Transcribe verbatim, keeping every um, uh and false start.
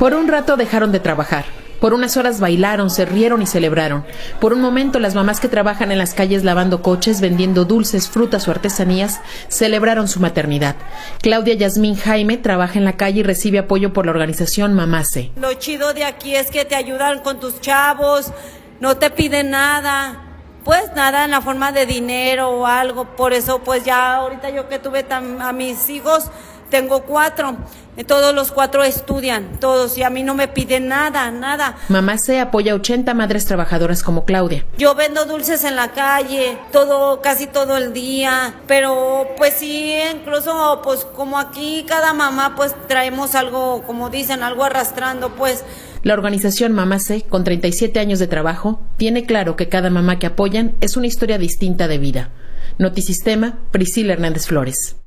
Por un rato dejaron de trabajar. Por unas horas bailaron, se rieron y celebraron. Por un momento las mamás que trabajan en las calles lavando coches, vendiendo dulces, frutas o artesanías, celebraron su maternidad. Claudia Yasmín Jaime trabaja en la calle y recibe apoyo por la organización Mamase. Lo chido de aquí es que te ayudan con tus chavos, no te piden nada. Pues nada en la forma de dinero o algo, por eso pues ya ahorita yo que tuve tam- a mis hijos, tengo cuatro, todos los cuatro estudian, todos, y a mí no me piden nada, nada. Mamase apoya a ochenta madres trabajadoras como Claudia. Yo vendo dulces en la calle, todo, casi todo el día, pero pues sí, incluso pues como aquí cada mamá pues traemos algo, como dicen, algo arrastrando pues. La organización Mamase, con treinta y siete años de trabajo, tiene claro que cada mamá que apoyan es una historia distinta de vida. Notisistema, Priscila Hernández Flores.